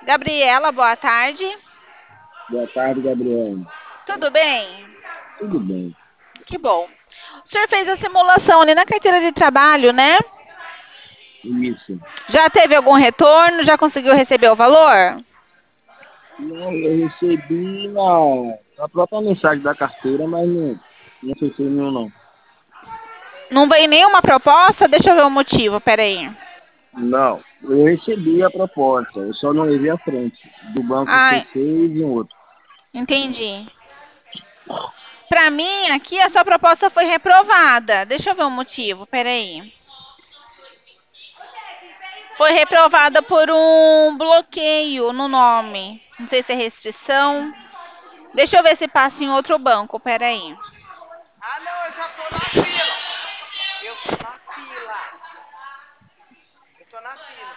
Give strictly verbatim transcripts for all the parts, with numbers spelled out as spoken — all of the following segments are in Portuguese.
Gabriela, boa tarde. Boa tarde, Gabriel. Tudo bem? Tudo bem? Que bom. O senhor fez a simulação ali na carteira de trabalho, né? Isso. Já teve algum retorno? Já conseguiu receber o valor? Não, eu recebi na, na própria mensagem da carteira, mas não, não recebi nenhum, não. Não veio nenhuma proposta? Deixa eu ver o motivo, peraí. Não, eu recebi a proposta, eu só não vi a frente, do banco Ah, C seis e um outro. entendi. Pra mim, aqui a sua proposta foi reprovada. Deixa eu ver o motivo, peraí. Foi reprovada por um bloqueio no nome. Não sei se é restrição. Deixa eu ver se passa em outro banco, peraí. Ah, não, eu já tô na fila. Eu tô na fila. Eu tô na fila.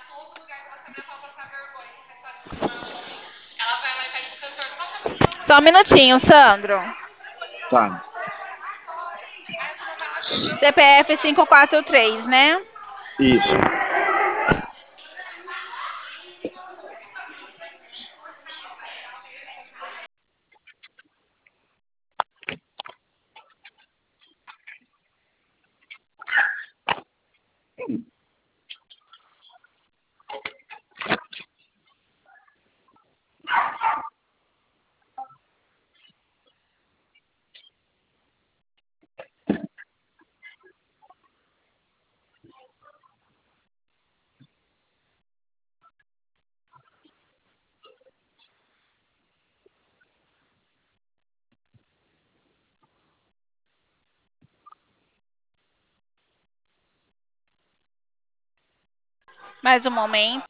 Só um minutinho, Sandro. Tá, C P F cinco quatro três, né? isso. Mais um momento.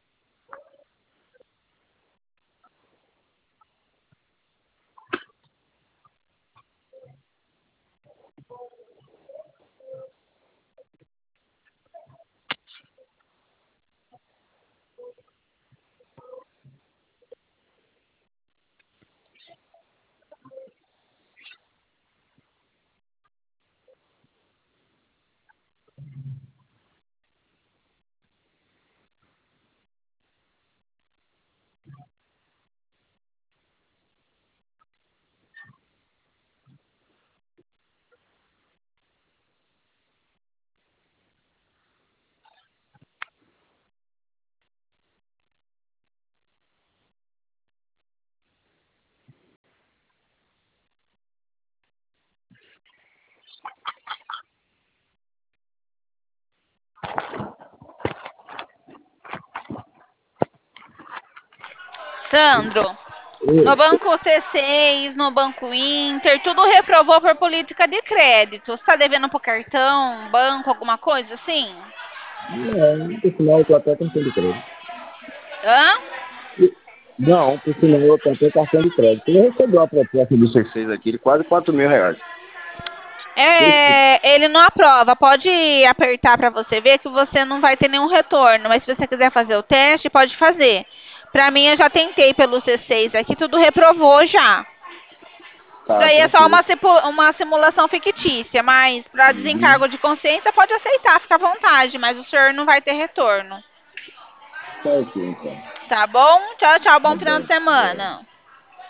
Sandro, no Eu, banco C seis, no banco Inter, tudo reprovou por política de crédito. Você está devendo pro cartão, banco, alguma coisa assim? não, por sinal eu tô até com cartão de crédito. Hã? Não, por sinal eu tô até cartão de crédito. Eu recebi uma proposta do C seis aqui de quase quatro mil reais. É, ele não aprova. Pode apertar para você ver que você não vai ter nenhum retorno. Mas se você quiser fazer o teste, pode fazer. Para mim, eu já tentei pelo C seis aqui, tudo reprovou já. Isso Tá, aí é só tranquilo. uma, uma simulação fictícia, mas para Uhum. desencargo de consciência pode aceitar, fica à vontade, mas o senhor não vai ter retorno. Tá ok, então. Tá bom? Tchau, tchau, Tá bom final de bom. É. semana.